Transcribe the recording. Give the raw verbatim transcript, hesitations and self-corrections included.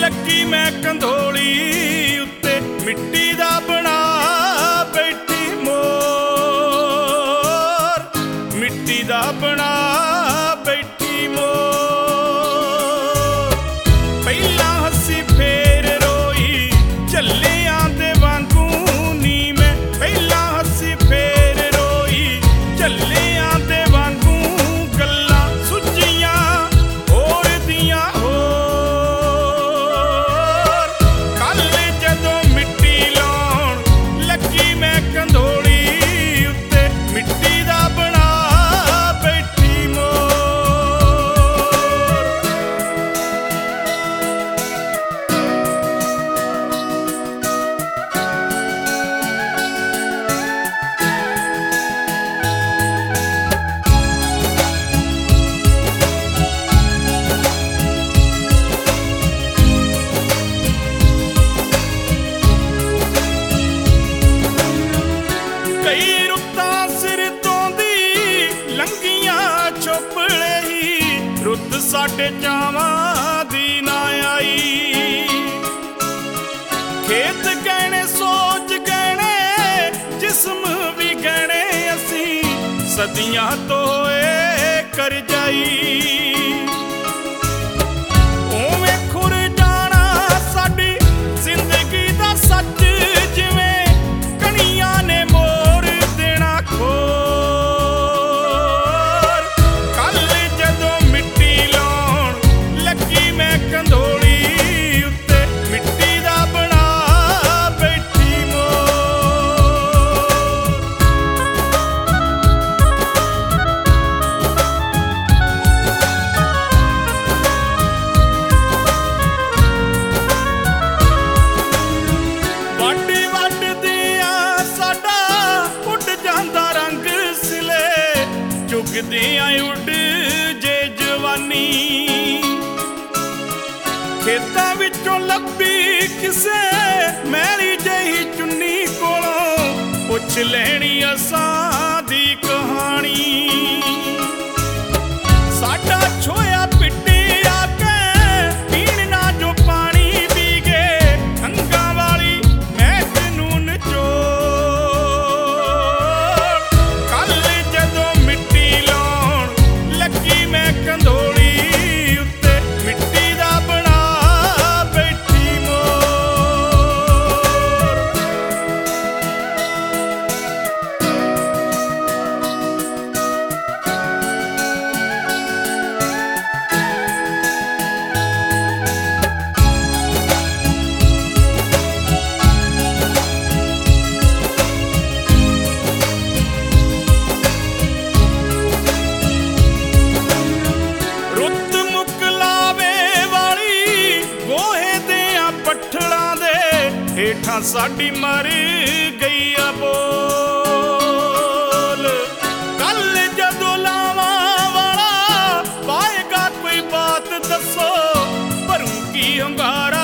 ਲੱਗੀ ਮੈਂ ਕੰਧੋਲੀ ਉੱਤੇ ਮਿੱਟੀ ਦਾ ਬਣਾ ਬੈਠੀ ਮੋਰ, ਮਿੱਟੀ ਦਾ ਬਣਾ ਬੈਠੀ ਮੋਰ। ਪਹਿਲਾਂ ਹੱਸੀ ਫੇਰ ਰੋਈ ਝੱਲਿਆਂ ਦੇ ਵਾਂਗੂ ਨੀ ਮੈਂ, ਪਹਿਲਾਂ ਹੱਸੀ ਫੇਰ ਰੋਈ ਝੱਲਿਆਂ ਦੇ ਵਾਂਗੂ। ਗੱਲਾਂ ਸੁੱਚੀਆਂ ਹੋਰ ਦੀਆਂ ਹੋਰ, ਕੱਲ ਜਦੋਂ ਮਿੱਟੀ ਲਾਉਣ ਲੱਗੀ ਮੈਂ ਕੰਧੋਲੀ ਉੱਤੇ ਮਿੱਟੀ ਦਾ ਬਣਾ ਬੈਠੀ ਮੋਰ। ਕਈ ਰੁੱਤਾਂ ਸਿਰ ਤੋਂ ਦੀ ਲੰਘੀਆਂ ਚੋਪੜੇ ਹੀ, ਰੁੱਤ ਸਾਡੇ ਚਾਵਾਂ ਦੀ ਨਾ ਆਈ। ਖੇਤ ਗਹਿਣੇ ਸੋਚ ਗਹਿਣੇ ਜਿਸਮ ਵੀ ਗਹਿਣੇ ਅਸੀਂ ਸਦੀਆਂ ਤੋਂ ਹੋਏ ਕਰਜ਼ਾਈ। ਉਵੇਂ ਖੁਰ ਜਾਣਾ ਸਾਡੀ ਜ਼ਿੰਦਗੀ ਦਾ ਸੱਚ, ਜਿਵੇਂ ਕਣੀਆਂ ਨੇ ਮੋਰ ਦੇਣਾ ਖੋਰ। ਕੱਲ ਜਦੋਂ ਮਿੱਟੀ ਲਾਉਣ ਲੱਗੀ ਮੈਂ ਕੰਧੋਲੀ ਉੱਤੇ ਮਿੱਟੀ ਦਾ ਬਣਾ ਬੈਠੀ ਮੋਰ। ਵਾਢੀ ਵੱਢਦਿਆਂ ਸਾਡਾ ਉੱਡ ਜਾਂਦਾ ਰੰਗ ਸਿਲੇ, ਚੁਗਦਿਆਂ ਉੱਡ ਜੇ ਜਵਾਨੀ। ਖੇਤਾਂ ਵਿੱਚੋਂ ਲੱਭੀ ਕਿਸੇ ਮੈਲੀ ਜਿਹੀ ਚੁੰਨੀ ਕੋਲੋਂ ਪੁੱਛ ਲੈਣੀ ਅਸਾਂ ਦੀ ਕਹਾਣੀ। ਸਾਡਾ ਛੋਇਆ ਪਿੱਟੀ ਆ ਕੇ ਪੀਣ ਨਾ ਜੋ ਪਾਣੀ ਪੀ ਗਏ, ਅੰਗਾਂ ਵਾਲੀ ਮਹਿਕ ਨੂੰ ਨਿਚੋੜ। ਕੱਲ ਜਦੋਂ ਮਿੱਟੀ ਲਾਉਣ ਲੱਗੀ ਮੈਂ ਕੰਧੋਲੀ ਉੱਤੇ ਮਿੱਟੀ ਦਾ ਬਣਾ ਬੈਠੀ ਮੋਰ। ਰੁੱਤ ਮੁਕਲਾਵੇ ਵਾਲੀ ਗੋਹੇ ਦਿਆਂ ਪੱਠਲਾਂ ਦੇ ਹੇਠਾਂ ਸਾਡੀ ਮਰ ਗਈ ਆ ਬੋਲ। ਕੱਲ ਜਦੋਂ ਲਾਵਾਂ ਵਾਲਾ ਪਾਏਗਾ ਕੋਈ ਬਾਤ ਦੱਸੋ, ਭਰੂ ਕੀ ਹੰਗਾਰਾ